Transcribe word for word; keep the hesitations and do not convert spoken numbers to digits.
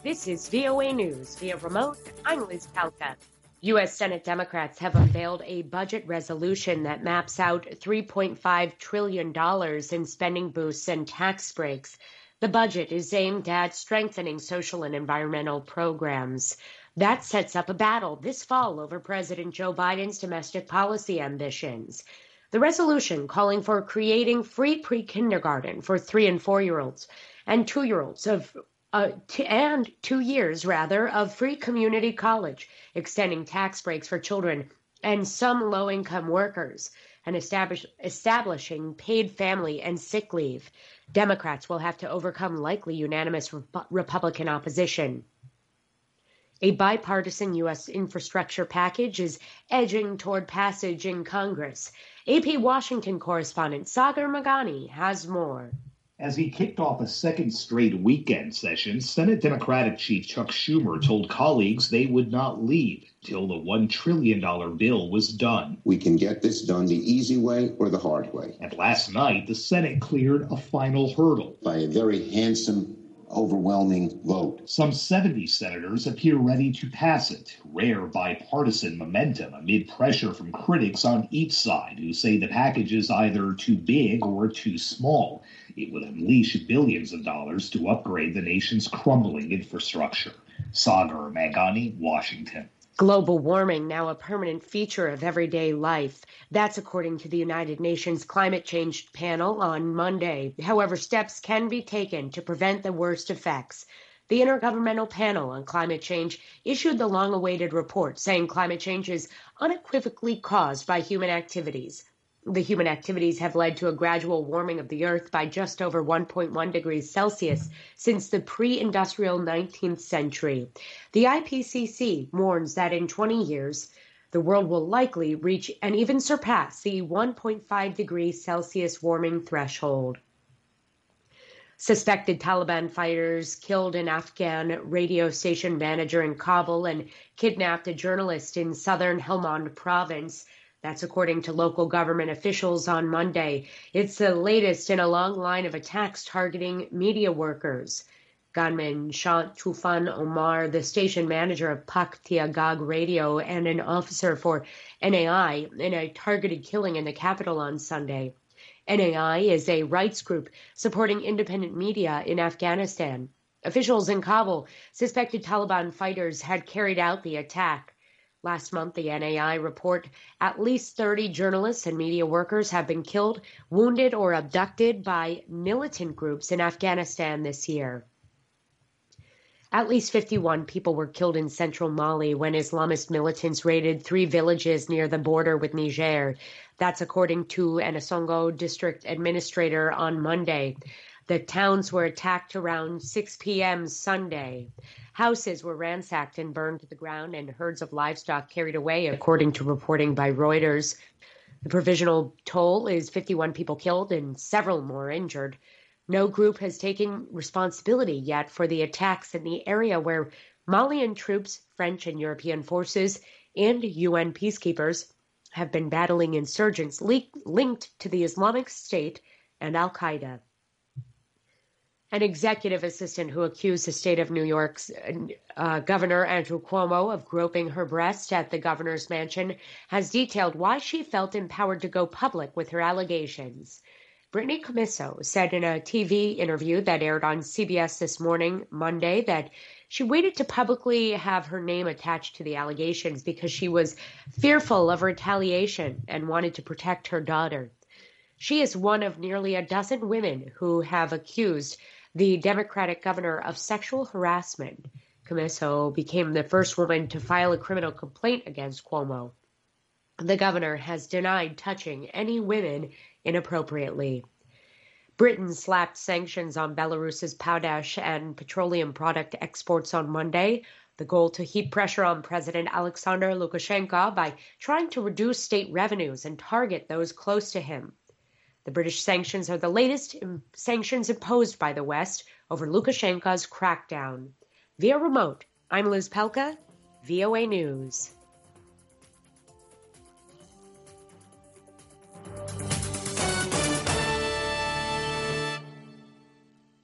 This is V O A News. Via remote, I'm Liz Palka. U S. Senate Democrats have unveiled a budget resolution that maps out three point five trillion dollars in spending boosts and tax breaks. The budget is aimed at strengthening social and environmental programs. That sets up a battle this fall over President Joe Biden's domestic policy ambitions. The resolution calling for creating free pre-kindergarten for three and four-year-olds and two-year-olds of Uh, t- and two years, rather, of free community college, extending tax breaks for children and some low-income workers, and establish- establishing paid family and sick leave. Democrats will have to overcome likely unanimous Rep- Republican opposition. A bipartisan U S infrastructure package is edging toward passage in Congress. A P Washington correspondent Sagar Meghani has more. As he kicked off a second straight weekend session, Senate Democratic Chief Chuck Schumer told colleagues they would not leave till the one trillion dollars bill was done. We can get this done the easy way or the hard way. And last night, the Senate cleared a final hurdle by a very handsome, overwhelming vote. Some seventy senators appear ready to pass it. Rare bipartisan momentum amid pressure from critics on each side who say the package is either too big or too small. It would unleash billions of dollars to upgrade the nation's crumbling infrastructure. Sagar Meghani, Washington. Global warming now a permanent feature of everyday life. That's according to the United Nations Climate Change Panel on Monday. However, steps can be taken to prevent the worst effects. The Intergovernmental Panel on Climate Change issued the long-awaited report saying climate change is unequivocally caused by human activities. The human activities have led to a gradual warming of the Earth by just over one point one degrees Celsius since the pre-industrial nineteenth century. The I P C C warns that in twenty years, the world will likely reach and even surpass the one point five degrees Celsius warming threshold. Suspected Taliban fighters killed an Afghan radio station manager in Kabul and kidnapped a journalist in southern Helmand province. That's according to local government officials on Monday. It's the latest in a long line of attacks targeting media workers. Gunman shot Tufan Omar, the station manager of Pak Tiagag Radio, and an officer for N A I in a targeted killing in the capital on Sunday. N A I is a rights group supporting independent media in Afghanistan. Officials in Kabul suspected Taliban fighters had carried out the attack. Last month, the N A I report at least thirty journalists and media workers have been killed, wounded, or abducted by militant groups in Afghanistan this year. At least fifty-one people were killed in central Mali when Islamist militants raided three villages near the border with Niger. That's according to an Asongo district administrator on Monday. The towns were attacked around six p.m. Sunday. Houses were ransacked and burned to the ground and herds of livestock carried away, according to reporting by Reuters. The provisional toll is fifty-one people killed and several more injured. No group has taken responsibility yet for the attacks in the area where Malian troops, French and European forces, and U N peacekeepers have been battling insurgents le- linked to the Islamic State and Al-Qaeda. An executive assistant who accused the state of New York's uh, Governor Andrew Cuomo of groping her breast at the governor's mansion has detailed why she felt empowered to go public with her allegations. Brittany Commisso said in a T V interview that aired on C B S this morning, Monday, that she waited to publicly have her name attached to the allegations because she was fearful of retaliation and wanted to protect her daughter. She is one of nearly a dozen women who have accused the Democratic governor of sexual harassment. Commisso became the first woman to file a criminal complaint against Cuomo. The governor has denied touching any women inappropriately. Britain slapped sanctions on Belarus's potash and petroleum product exports on Monday, the goal to heap pressure on President Alexander Lukashenko by trying to reduce state revenues and target those close to him. The British sanctions are the latest sanctions imposed by the West over Lukashenko's crackdown. Via remote, I'm Liz Pelka, V O A News.